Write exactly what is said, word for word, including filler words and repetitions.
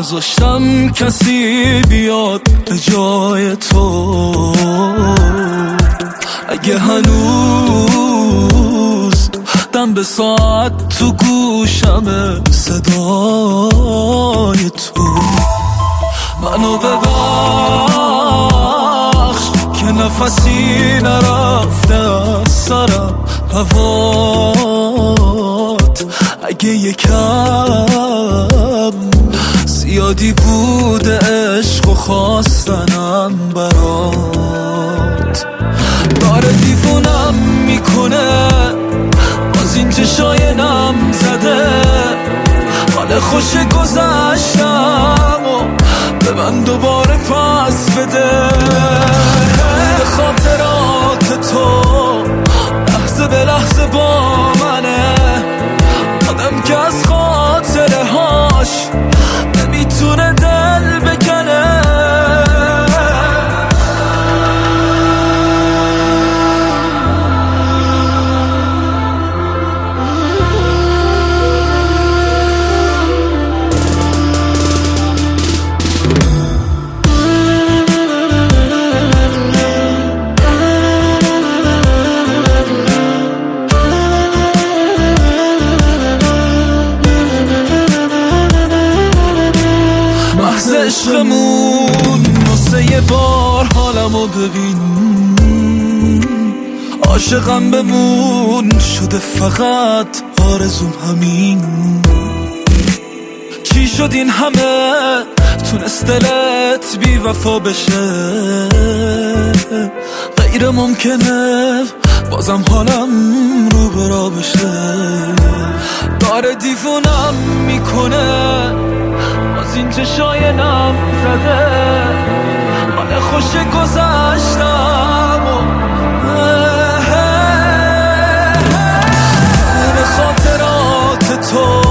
نذاشتم کسی بیاد به جای تو. اگه هنوز دم به ساعت تو گوشمه صدای تو، منو ببخش که نفسی نرفته از سرم هوات. اگه یکم زیادی بوده عشق و خواستنم برات، داره دیوونم میکنه باز این چشای نم زده. حال خوش گذشتم و به من دوباره پس بده. به خاطرات تو لحظه به لحظه با منه، آدم که از خاطره هاش نمیتونه دل بکنه. عشقمون واسه یه بار حالمو ببین، عاشقم بمون شده فقط آرزوم همین. چی شد این همه تونست دلت بی وفا بشه؟ غیر ممکنه بازم حالم رو برا بشه. داره دیوونم میکنه باز این چشای نم زده. حال خوش گذشتم و به خاطرات تو